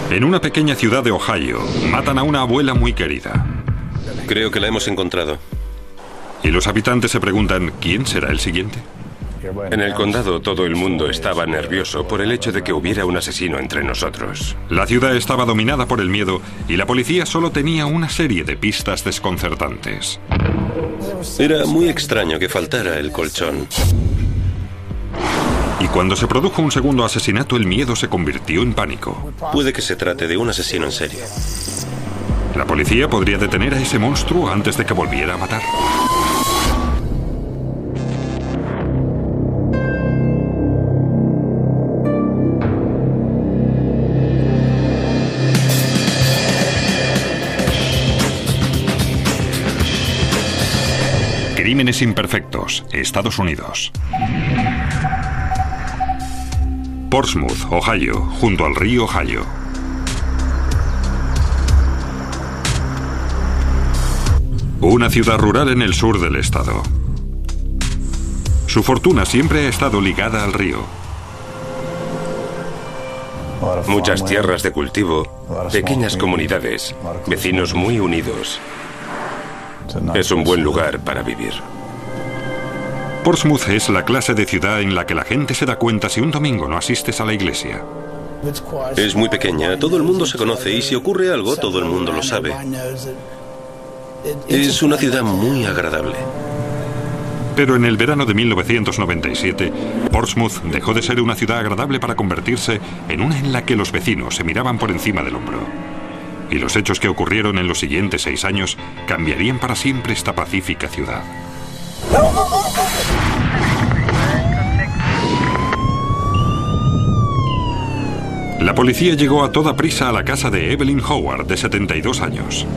En una pequeña ciudad de Ohio, matan a una abuela muy querida. Creo que la hemos encontrado. Y los habitantes se preguntan, ¿quién será el siguiente? En el condado todo el mundo estaba nervioso por el hecho de que hubiera un asesino entre nosotros. La ciudad estaba dominada por el miedo y la policía solo tenía una serie de pistas desconcertantes. Era muy extraño que faltara el colchón. Y cuando se produjo un segundo asesinato, el miedo se convirtió en pánico. Puede que se trate de un asesino en serie. La policía podría detener a ese monstruo antes de que volviera a matar. Crímenes imperfectos, Estados Unidos. Portsmouth, Ohio, junto al río Ohio. Una ciudad rural en el sur del estado. Su fortuna siempre ha estado ligada al río. Muchas tierras de cultivo, pequeñas comunidades, vecinos muy unidos. Es un buen lugar para vivir. Portsmouth es la clase de ciudad en la que la gente se da cuenta si un domingo no asistes a la iglesia. Es muy pequeña, todo el mundo se conoce y si ocurre algo, todo el mundo lo sabe. Es una ciudad muy agradable. Pero en el verano de 1997, Portsmouth dejó de ser una ciudad agradable para convertirse en una en la que los vecinos se miraban por encima del hombro. Y los hechos que ocurrieron en los siguientes 6 años cambiarían para siempre esta pacífica ciudad. La policía llegó a toda prisa a la casa de Evelyn Howard, de 72 años.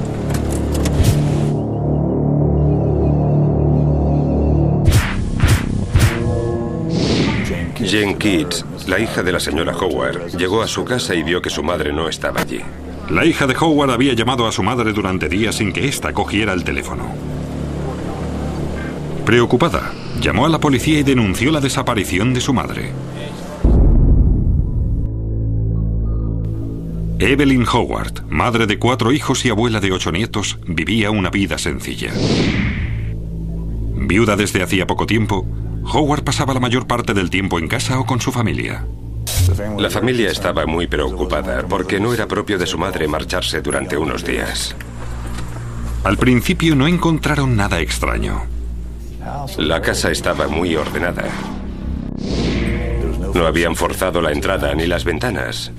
Jane Keats, la hija de la señora Howard, llegó a su casa y vio que su madre no estaba allí. La hija de Howard había llamado a su madre durante días sin que ésta cogiera el teléfono. Preocupada, llamó a la policía y denunció la desaparición de su madre. Evelyn Howard, madre de 4 hijos y abuela de 8 nietos, vivía una vida sencilla. Viuda desde hacía poco tiempo, Howard pasaba la mayor parte del tiempo en casa o con su familia. La familia estaba muy preocupada porque no era propio de su madre marcharse durante unos días. Al principio no encontraron nada extraño. La casa estaba muy ordenada. No habían forzado la entrada ni las ventanas,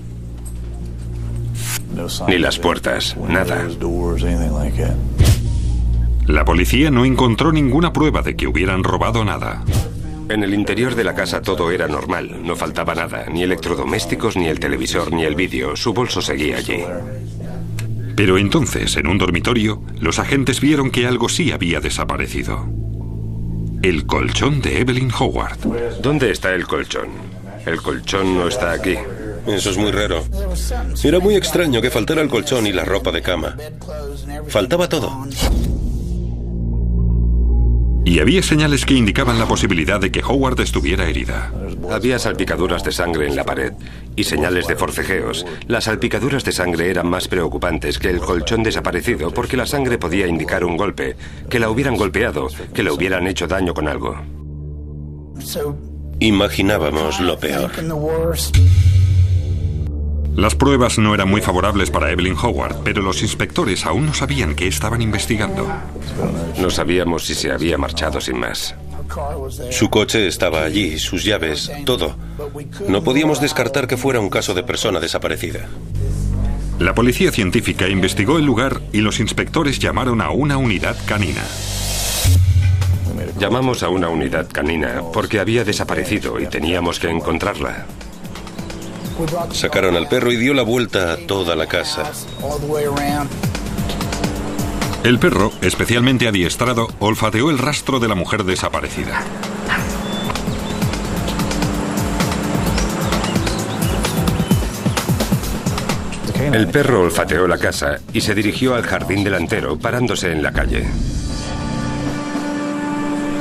ni las puertas, nada. La policía no encontró ninguna prueba de que hubieran robado nada. En el interior de la casa todo era normal, no faltaba nada, ni electrodomésticos, ni el televisor, ni el vídeo. Su bolso seguía allí. Pero entonces, en un dormitorio, los agentes vieron que algo sí había desaparecido. El colchón de Evelyn Howard. ¿Dónde está el colchón? El colchón no está aquí. Eso es muy raro. Era muy extraño que faltara el colchón y la ropa de cama. Faltaba todo. Y había señales que indicaban la posibilidad de que Howard estuviera herida. Había salpicaduras de sangre en la pared y señales de forcejeos. Las salpicaduras de sangre eran más preocupantes que el colchón desaparecido porque la sangre podía indicar un golpe, que la hubieran golpeado, que le hubieran hecho daño con algo. Imaginábamos lo peor. Las pruebas no eran muy favorables para Evelyn Howard, pero los inspectores aún no sabían qué estaban investigando. No sabíamos si se había marchado sin más. Su coche estaba allí, sus llaves, todo. No podíamos descartar que fuera un caso de persona desaparecida. La policía científica investigó el lugar y los inspectores llamaron a una unidad canina. Llamamos a una unidad canina porque había desaparecido y teníamos que encontrarla. Sacaron al perro y dio la vuelta a toda la casa. El perro, especialmente adiestrado, olfateó el rastro de la mujer desaparecida. El perro olfateó la casa y se dirigió al jardín delantero, parándose en la calle.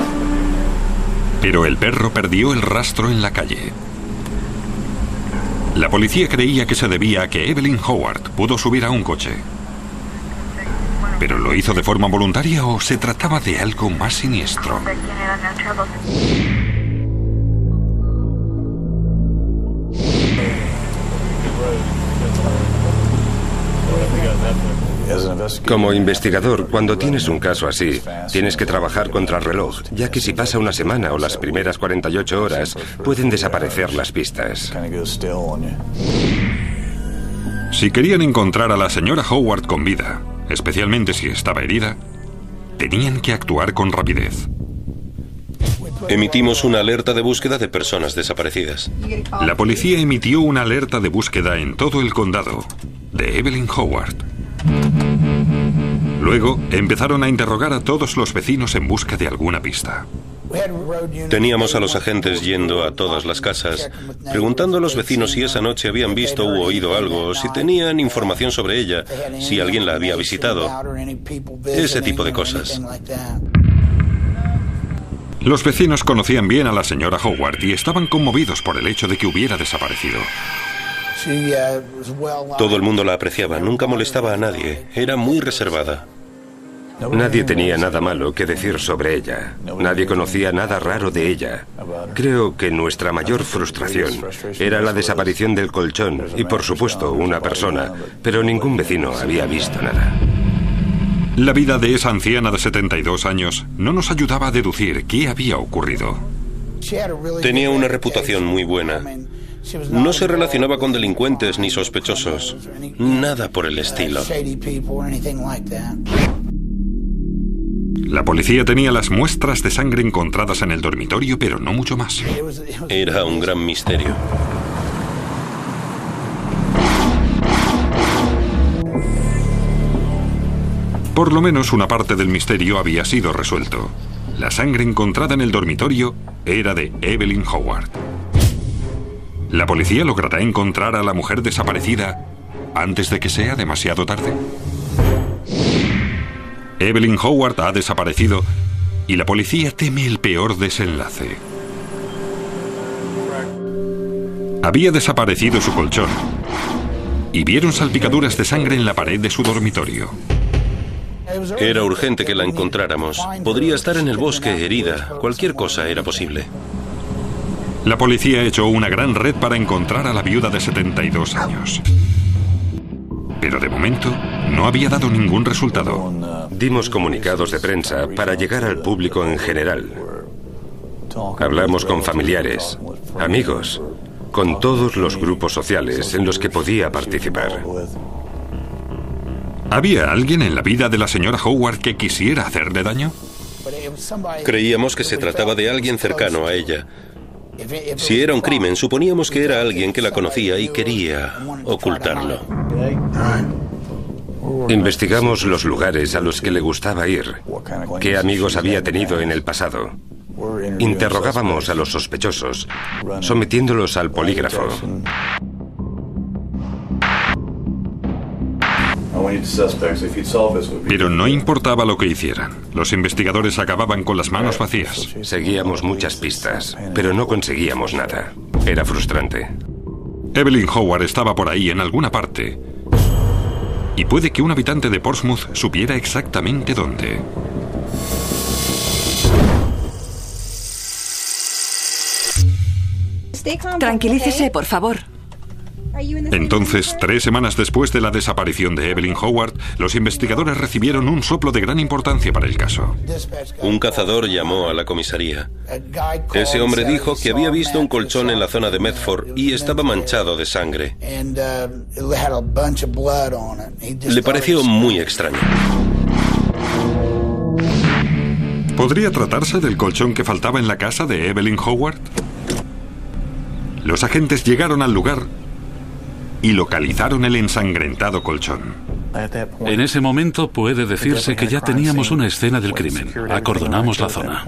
Pero el perro perdió el rastro en la calle. La policía creía que se debía a que Evelyn Howard pudo subir a un coche. ¿Pero lo hizo de forma voluntaria o se trataba de algo más siniestro? Como investigador, cuando tienes un caso así, tienes que trabajar contra el reloj, ya que si pasa una semana o las primeras 48 horas, pueden desaparecer las pistas. Si querían encontrar a la señora Howard con vida, especialmente si estaba herida, tenían que actuar con rapidez. Emitimos una alerta de búsqueda de personas desaparecidas. La policía emitió una alerta de búsqueda en todo el condado de Evelyn Howard. Luego empezaron a interrogar a todos los vecinos en busca de alguna pista. Teníamos a los agentes yendo a todas las casas, preguntando a los vecinos si esa noche habían visto u oído algo, si tenían información sobre ella, si alguien la había visitado, ese tipo de cosas. Los vecinos conocían bien a la señora Howard y estaban conmovidos por el hecho de que hubiera desaparecido. Todo el mundo la apreciaba, nunca molestaba a nadie, era muy reservada. Nadie tenía nada malo que decir sobre ella. Nadie conocía nada raro de ella. Creo que nuestra mayor frustración era la desaparición del colchón y, por supuesto, una persona, pero ningún vecino había visto nada. La vida de esa anciana de 72 años no nos ayudaba a deducir qué había ocurrido. Tenía una reputación muy buena. No se relacionaba con delincuentes ni sospechosos. Nada por el estilo. La policía tenía las muestras de sangre encontradas en el dormitorio, pero no mucho más. Era un gran misterio. Por lo menos una parte del misterio había sido resuelto. La sangre encontrada en el dormitorio era de Evelyn Howard. ¿La policía logrará encontrar a la mujer desaparecida antes de que sea demasiado tarde? Evelyn Howard ha desaparecido y la policía teme el peor desenlace. Había desaparecido su colchón y vieron salpicaduras de sangre en la pared de su dormitorio. Era urgente que la encontráramos. Podría estar en el bosque herida. Cualquier cosa era posible. La policía echó una gran red para encontrar a la viuda de 72 años. Pero de momento no había dado ningún resultado. Dimos comunicados de prensa para llegar al público en general. Hablamos con familiares, amigos, con todos los grupos sociales en los que podía participar. ¿Había alguien en la vida de la señora Howard que quisiera hacerle daño? Creíamos que se trataba de alguien cercano a ella. Si era un crimen, suponíamos que era alguien que la conocía y quería ocultarlo. Investigamos los lugares a los que le gustaba ir, qué amigos había tenido en el pasado. Interrogábamos a los sospechosos, sometiéndolos al polígrafo. Pero no importaba lo que hicieran. Los investigadores acababan con las manos vacías. Seguíamos muchas pistas, pero no conseguíamos nada. Era frustrante. Evelyn Howard estaba por ahí en alguna parte. Y puede que un habitante de Portsmouth supiera exactamente dónde. Tranquilícese, por favor. Entonces, 3 semanas después de la desaparición de Evelyn Howard, los investigadores recibieron un soplo de gran importancia para el caso. Un cazador llamó a la comisaría. Ese hombre dijo que había visto un colchón en la zona de Medford y estaba manchado de sangre. Le pareció muy extraño. ¿Podría tratarse del colchón que faltaba en la casa de Evelyn Howard? Los agentes llegaron al lugar y localizaron el ensangrentado colchón. En ese momento puede decirse que ya teníamos una escena del crimen. Acordonamos la zona.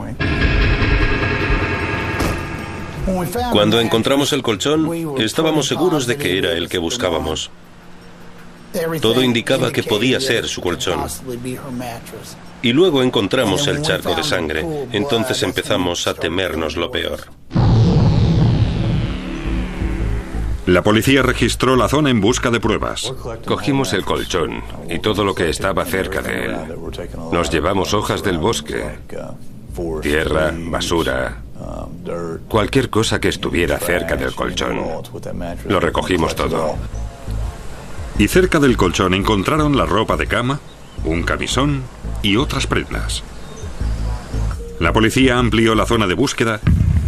Cuando encontramos el colchón, estábamos seguros de que era el que buscábamos. Todo indicaba que podía ser su colchón. Y luego encontramos el charco de sangre. Entonces empezamos a temernos lo peor. La policía registró la zona en busca de pruebas. Cogimos el colchón y todo lo que estaba cerca de él. Nos llevamos hojas del bosque, tierra, basura, cualquier cosa que estuviera cerca del colchón. Lo recogimos todo. Y cerca del colchón encontraron la ropa de cama, un camisón y otras prendas. La policía amplió la zona de búsqueda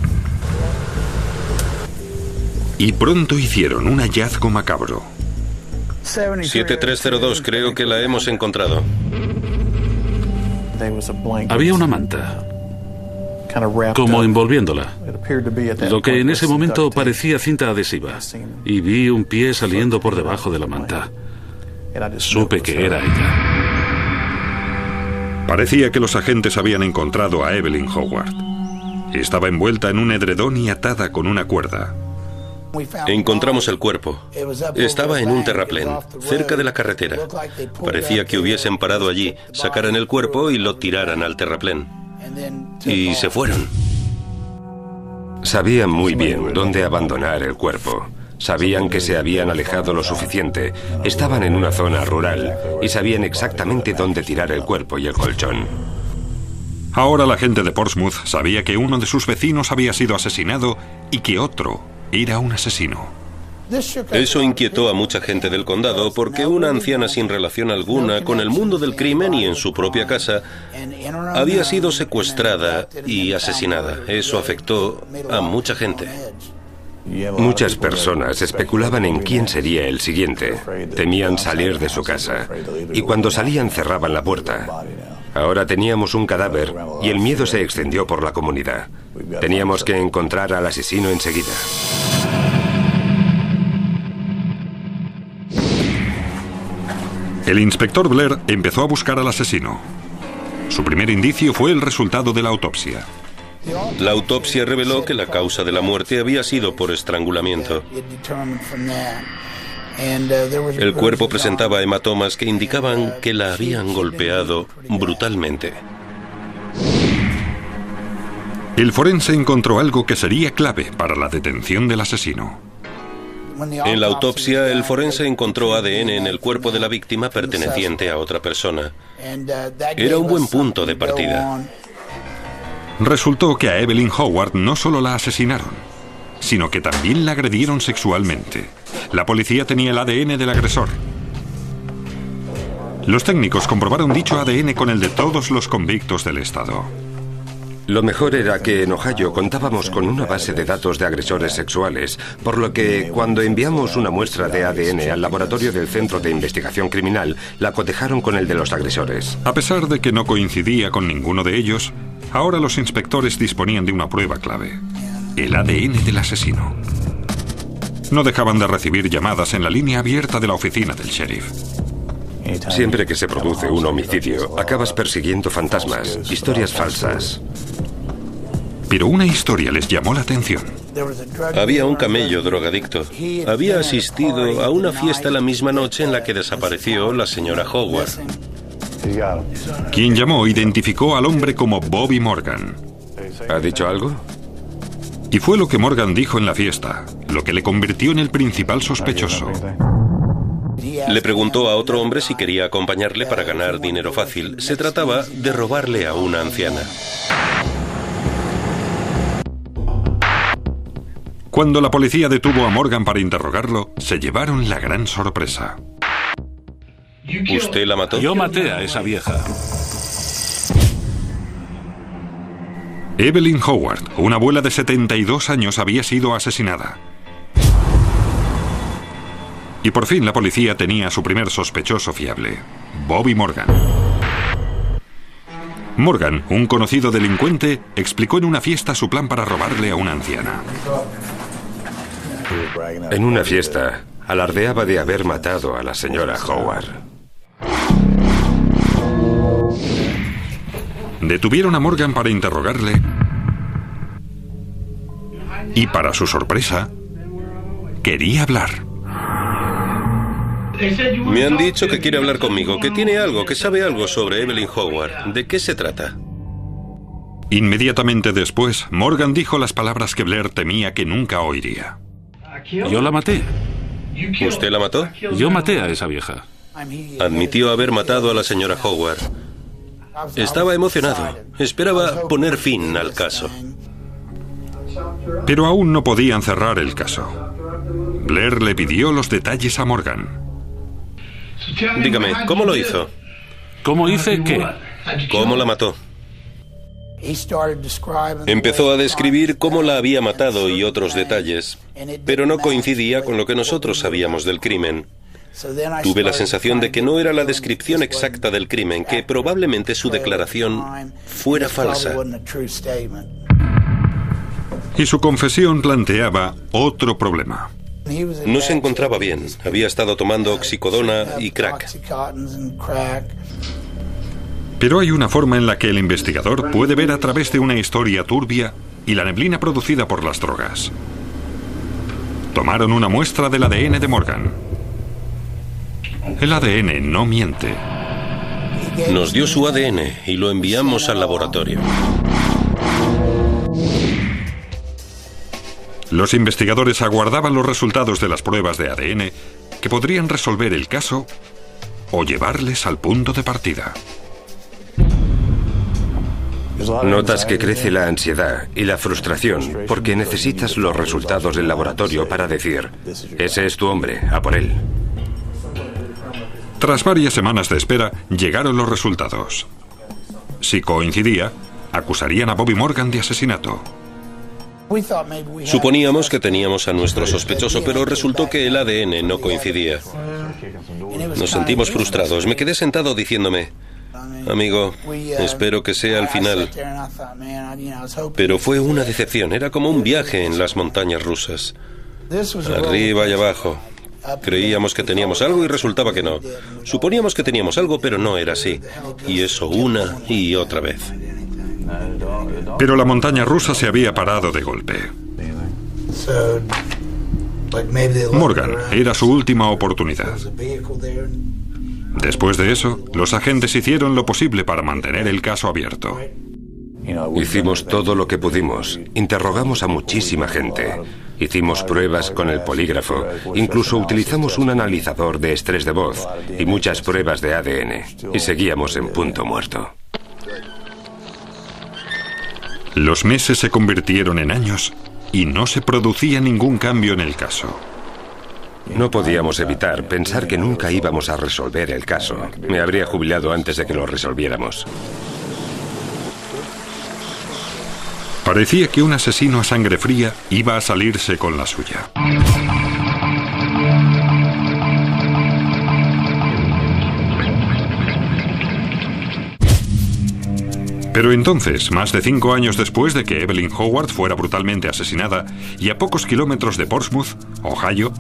y pronto hicieron un hallazgo macabro. 7302, creo que la hemos encontrado. Había una manta, como envolviéndola, lo que en ese momento parecía cinta adhesiva, y vi un pie saliendo por debajo de la manta. Supe que era ella. Parecía que los agentes habían encontrado a Evelyn Howard. Estaba envuelta en un edredón y atada con una cuerda. Encontramos el cuerpo. Estaba en un terraplén, cerca de la carretera. Parecía que hubiesen parado allí, sacaran el cuerpo y lo tiraran al terraplén. Y se fueron. Sabían muy bien dónde abandonar el cuerpo. Sabían que se habían alejado lo suficiente. Estaban en una zona rural y sabían exactamente dónde tirar el cuerpo y el colchón. Ahora la gente de Portsmouth sabía que uno de sus vecinos había sido asesinado y que otro era un asesino. Eso inquietó a mucha gente del condado porque una anciana sin relación alguna con el mundo del crimen y en su propia casa había sido secuestrada y asesinada. Eso afectó a mucha gente. Muchas personas especulaban en quién sería el siguiente. Temían salir de su casa y cuando salían cerraban la puerta. Ahora teníamos un cadáver y el miedo se extendió por la comunidad. Teníamos que encontrar al asesino enseguida. El inspector Blair empezó a buscar al asesino. Su primer indicio fue el resultado de la autopsia. La autopsia reveló que la causa de la muerte había sido por estrangulamiento. El cuerpo presentaba hematomas que indicaban que la habían golpeado brutalmente. El forense encontró algo que sería clave para la detención del asesino. En la autopsia, el forense encontró ADN en el cuerpo de la víctima perteneciente a otra persona. Era un buen punto de partida. Resultó que a Evelyn Howard no solo la asesinaron, sino que también la agredieron sexualmente. La policía tenía el ADN del agresor. Los técnicos comprobaron dicho ADN con el de todos los convictos del estado. Lo mejor era que en Ohio contábamos con una base de datos de agresores sexuales, por lo que cuando enviamos una muestra de ADN al laboratorio del Centro de Investigación Criminal, la cotejaron con el de los agresores. A pesar de que no coincidía con ninguno de ellos, ahora los inspectores disponían de una prueba clave: el ADN del asesino. No dejaban de recibir llamadas en la línea abierta de la oficina del sheriff. Siempre que se produce un homicidio, acabas persiguiendo fantasmas, historias falsas. Pero una historia les llamó la atención. Había un camello drogadicto. Había asistido a una fiesta la misma noche en la que desapareció la señora Howard. Quien llamó identificó al hombre como Bobby Morgan. ¿Ha dicho algo? Y fue lo que Morgan dijo en la fiesta, lo que le convirtió en el principal sospechoso. Le preguntó a otro hombre si quería acompañarle para ganar dinero fácil. Se trataba de robarle a una anciana. Cuando la policía detuvo a Morgan para interrogarlo, se llevaron la gran sorpresa. ¿Usted la mató? Yo maté a esa vieja. Evelyn Howard, una abuela de 72 años, había sido asesinada. Y por fin la policía tenía a su primer sospechoso fiable, Bobby Morgan. Morgan, un conocido delincuente, explicó en una fiesta su plan para robarle a una anciana. En una fiesta, alardeaba de haber matado a la señora Howard. Detuvieron a Morgan para interrogarle y, para su sorpresa, quería hablar. Me han dicho que quiere hablar conmigo, que tiene algo, que sabe algo sobre Evelyn Howard. ¿De qué se trata? Inmediatamente después, Morgan dijo las palabras que Blair temía que nunca oiría. Yo la maté. ¿Usted la mató? Yo maté a esa vieja. Admitió haber matado a la señora Howard. Estaba emocionado. Esperaba poner fin al caso. Pero aún no podían cerrar el caso. Blair le pidió los detalles a Morgan. Dígame, ¿cómo lo hizo? ¿Cómo hice qué? ¿Cómo la mató? Empezó a describir cómo la había matado y otros detalles, pero no coincidía con lo que nosotros sabíamos del crimen. Tuve la sensación de que no era la descripción exacta del crimen, que probablemente su declaración fuera falsa. Y su confesión planteaba otro problema. No se encontraba bien. Había estado tomando oxicodona y crack. Pero hay una forma en la que el investigador puede ver a través de una historia turbia y la neblina producida por las drogas. Tomaron una muestra del ADN de Morgan. El ADN no miente. Nos dio su ADN y lo enviamos al laboratorio. Los investigadores aguardaban los resultados de las pruebas de ADN que podrían resolver el caso o llevarles al punto de partida. Notas que crece la ansiedad y la frustración porque necesitas los resultados del laboratorio para decir, ese es tu hombre, a por él. Tras varias semanas de espera, llegaron los resultados. Si coincidía, acusarían a Bobby Morgan de asesinato. Suponíamos que teníamos a nuestro sospechoso, pero resultó que el ADN no coincidía. Nos sentimos frustrados. Me quedé sentado diciéndome, amigo, espero que sea el final. Pero fue una decepción. Era como un viaje en las montañas rusas. Arriba y abajo. Creíamos que teníamos algo y resultaba que no. Suponíamos que teníamos algo, pero no era así. Y eso una y otra vez. Pero la montaña rusa se había parado de golpe. Morgan era su última oportunidad. Después de eso, los agentes hicieron lo posible para mantener el caso abierto. Hicimos todo lo que pudimos. Interrogamos a muchísima gente. Hicimos pruebas con el polígrafo. Incluso utilizamos un analizador de estrés de voz y muchas pruebas de ADN. Y seguíamos en punto muerto. Los meses se convirtieron en años y no se producía ningún cambio en el caso. No podíamos evitar pensar que nunca íbamos a resolver el caso. Me habría jubilado antes de que lo resolviéramos. Parecía que un asesino a sangre fría iba a salirse con la suya. Pero entonces, más de 5 años después de que Evelyn Howard fuera brutalmente asesinada y a pocos kilómetros de Portsmouth, Ohio,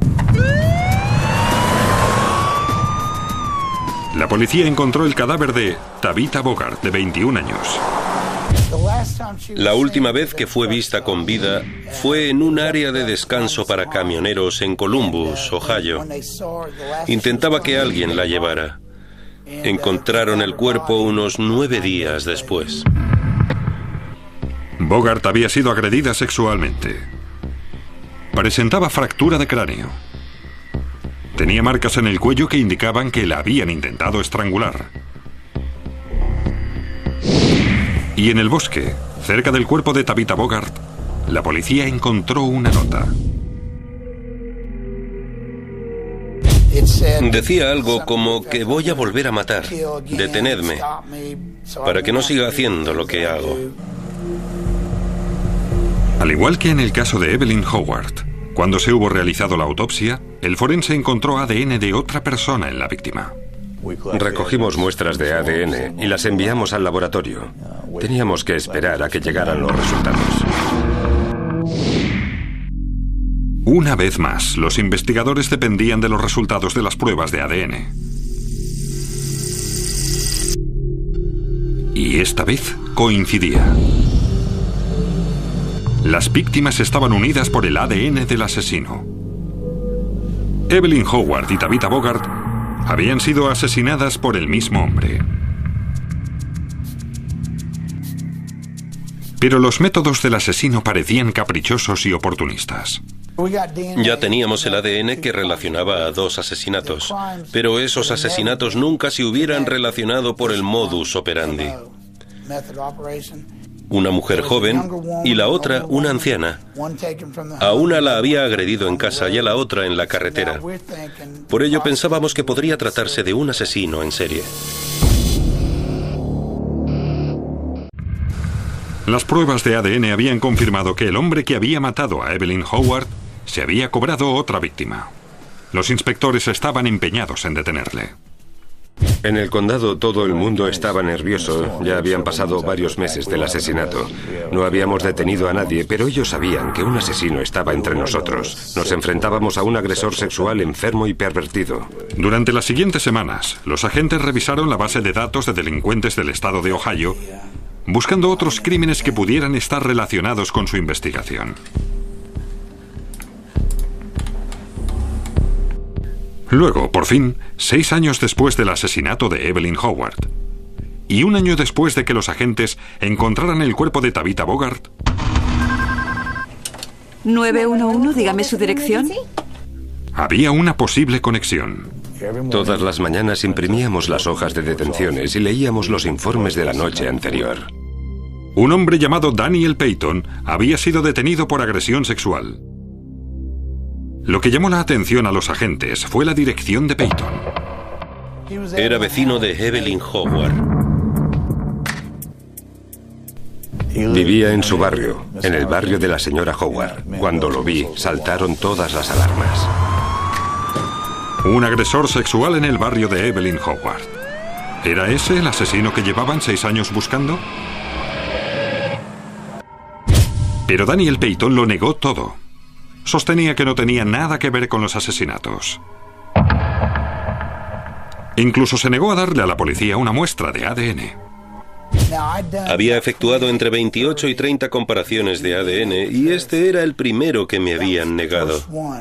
la policía encontró el cadáver de Tabitha Bogart, de 21 años. La última vez que fue vista con vida fue en un área de descanso para camioneros en Columbus, Ohio. Intentaba que alguien la llevara. Encontraron el cuerpo unos 9 días después. Bogart había sido agredida sexualmente. Presentaba fractura de cráneo. Tenía marcas en el cuello que indicaban que la habían intentado estrangular. Y en el bosque, cerca del cuerpo de Tabitha Bogart, la policía encontró una nota. Decía algo como que voy a volver a matar. Detenedme, para que no siga haciendo lo que hago. Al igual que en el caso de Evelyn Howard, cuando se hubo realizado la autopsia, el forense encontró ADN de otra persona en la víctima. Recogimos muestras de ADN y las enviamos al laboratorio. Teníamos que esperar a que llegaran los resultados. Una vez más, los investigadores dependían de los resultados de las pruebas de ADN. Y esta vez coincidía. Las víctimas estaban unidas por el ADN del asesino. Evelyn Howard y Tabitha Bogart habían sido asesinadas por el mismo hombre. Pero los métodos del asesino parecían caprichosos y oportunistas. Ya teníamos el ADN que relacionaba a 2 asesinatos, pero esos asesinatos nunca se hubieran relacionado por el modus operandi. Una mujer joven y la otra una anciana. A una la había agredido en casa y a la otra en la carretera. Por ello pensábamos que podría tratarse de un asesino en serie. Las pruebas de ADN habían confirmado que el hombre que había matado a Evelyn Howard se había cobrado otra víctima. Los inspectores estaban empeñados en detenerle. En el condado todo el mundo estaba nervioso. Ya habían pasado varios meses del asesinato. No habíamos detenido a nadie, pero ellos sabían que un asesino estaba entre nosotros. Nos enfrentábamos a un agresor sexual enfermo y pervertido. Durante las siguientes semanas, los agentes revisaron la base de datos de delincuentes del estado de Ohio, buscando otros crímenes que pudieran estar relacionados con su investigación. Luego, por fin, 6 años después del asesinato de Evelyn Howard, y 1 año después de que los agentes encontraran el cuerpo de Tabitha Bogart... 911, dígame su dirección. Había una posible conexión. Todas las mañanas imprimíamos las hojas de detenciones y leíamos los informes de la noche anterior. Un hombre llamado Daniel Payton había sido detenido por agresión sexual. Lo que llamó la atención a los agentes fue la dirección de Payton. Era vecino de Evelyn Howard. Vivía en su barrio, en el barrio de la señora Howard. Cuando lo vi, saltaron todas las alarmas. Un agresor sexual en el barrio de Evelyn Howard. ¿Era ese el asesino que llevaban 6 años buscando? Pero Daniel Payton lo negó todo. Sostenía que no tenía nada que ver con los asesinatos. Incluso se negó a darle a la policía una muestra de ADN. Había efectuado entre 28 y 30 comparaciones de ADN y este era el primero que me habían negado.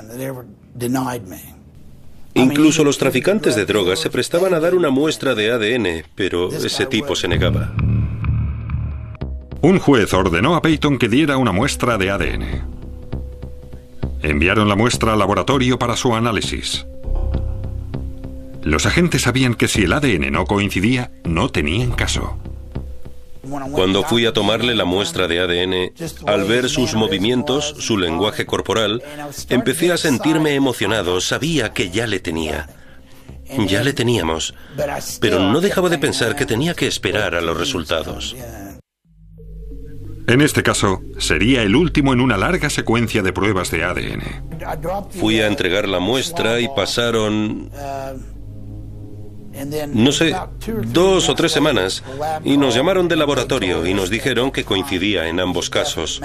Incluso los traficantes de drogas se prestaban a dar una muestra de ADN, pero ese tipo se negaba. Un juez ordenó a Payton que diera una muestra de ADN. Enviaron la muestra al laboratorio para su análisis. Los agentes sabían que si el ADN no coincidía, no tenían caso. Cuando fui a tomarle la muestra de ADN, al ver sus movimientos, su lenguaje corporal, empecé a sentirme emocionado. Sabía que ya le tenía. Ya le teníamos. Pero no dejaba de pensar que tenía que esperar a los resultados. En este caso, sería el último en una larga secuencia de pruebas de ADN. Fui a entregar la muestra y pasaron... no sé, 2 o 3 semanas, y nos llamaron del laboratorio y nos dijeron que coincidía en ambos casos.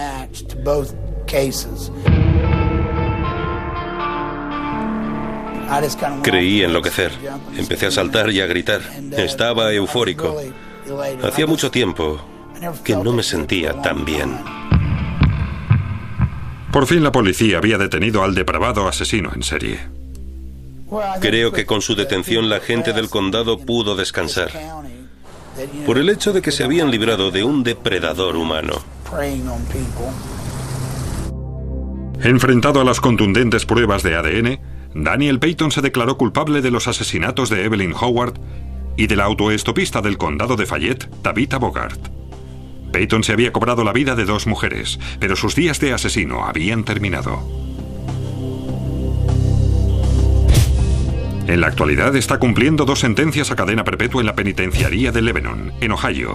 Creí enloquecer. Empecé a saltar y a gritar. Estaba eufórico. Hacía mucho tiempo que no me sentía tan bien. Por fin la policía había detenido al depravado asesino en serie. Creo que con su detención la gente del condado pudo descansar, por el hecho de que se habían librado de un depredador humano. Enfrentado a las contundentes pruebas de ADN, Daniel Payton se declaró culpable de los asesinatos de Evelyn Howard y de la autoestopista del condado de Fayette, Tabitha Bogart. Payton se había cobrado la vida de 2 mujeres, pero sus días de asesino habían terminado. En la actualidad está cumpliendo 2 sentencias a cadena perpetua en la penitenciaría de Lebanon, en Ohio.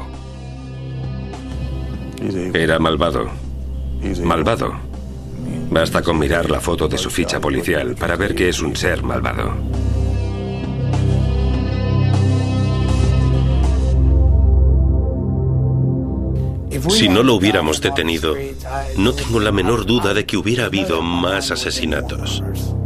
Era malvado. Malvado. Basta con mirar la foto de su ficha policial para ver que es un ser malvado. Si no lo hubiéramos detenido, no tengo la menor duda de que hubiera habido más asesinatos.